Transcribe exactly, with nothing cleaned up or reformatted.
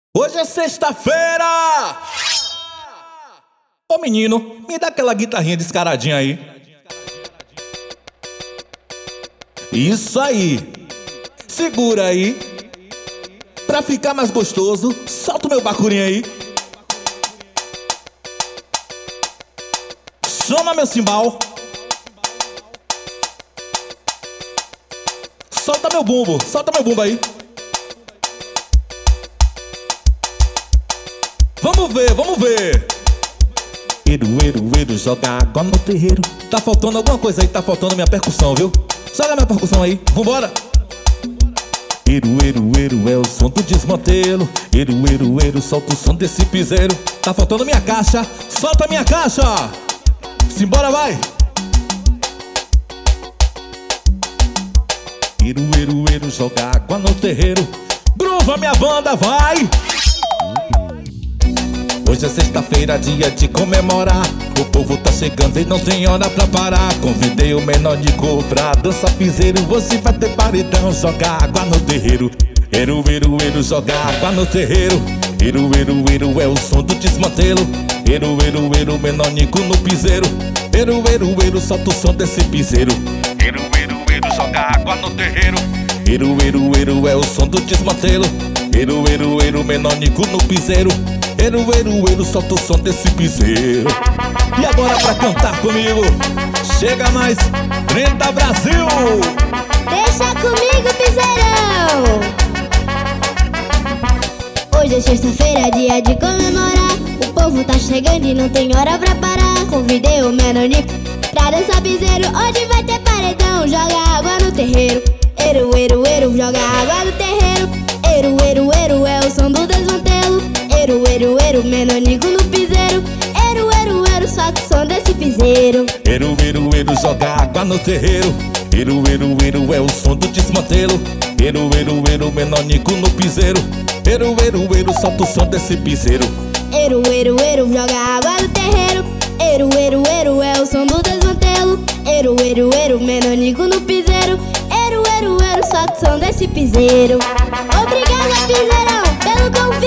Hoje é sexta-feira! Ô menino, me dá aquela guitarrinha descaradinha aí. Isso aí! Segura aí. Pra ficar mais gostoso, solta o meu bacurinho aí. Chama meu cimbal. Solta meu bumbo, solta meu bumbo aí. Vamos ver, vamos ver. Eiro, eiro, eiro, joga água no terreiro. Tá faltando alguma coisa aí, tá faltando minha percussão, viu? Joga minha percussão aí, vambora. Eiro, eiro, eiro, é o som do desmantelo. Eiro, eiro, eiro, solta o som desse piseiro. Tá faltando minha caixa, solta minha caixa. Simbora, vai. Eiro, eiro, eiro, joga água no terreiro. Groova minha banda, vai. Hoje é sexta-feira, dia de comemorar. O povo tá chegando e não tem hora pra parar. Convidei o Menonico pra dançar piseiro. Você vai ter paredão, joga água no terreiro. Eiro, eiro, eiro, joga água no terreiro. Eiro, eiro, eiro, é o som do desmantelo. Eiro, eiro, eiro, Menonico no piseiro. Eiro, eiro, eiro, solta o som desse piseiro. Eiro, eiro, eiro, joga água no terreiro. Eiro, eiro, eiro, é o som do desmantelo. Eiro, eiro, eiro, Menonico no piseiro. Eiro, eiro, eiro, solta o som desse piseiro. E agora pra cantar comigo, chega mais, trinta Brasil. Deixa comigo, piseirão. Hoje é sexta-feira, dia de comemorar. O povo tá chegando e não tem hora pra parar. Convidei o Menonico pra dançar piseiro. Hoje vai ter paredão, joga água no terreiro. Eiro, eiro, eiro, joga água no terreiro. Eiro, eiro, eiro, é o som do desmantelo. Eiro, eiro, eiro, Menonico no piseiro. Eiro, eiro, eiro, solta o som desse piseiro. Eiro, eiro, eiro, joga água no terreiro. Eiro, eiro, eiro, é o som do desmantelo. Eiro, eiro, eiro, Menonico no piseiro. Eiro, eiro, eiro, solta o som desse piseiro. Eiro, eiro, eiro, joga água no terreiro. Eiro, eiro, eiro, é o som do desmantelo. Eiro, eiro, eiro, Menonico no piseiro. Eiro, eiro, eiro, solta o som desse piseiro. Obrigada, piseirão, pelo convite.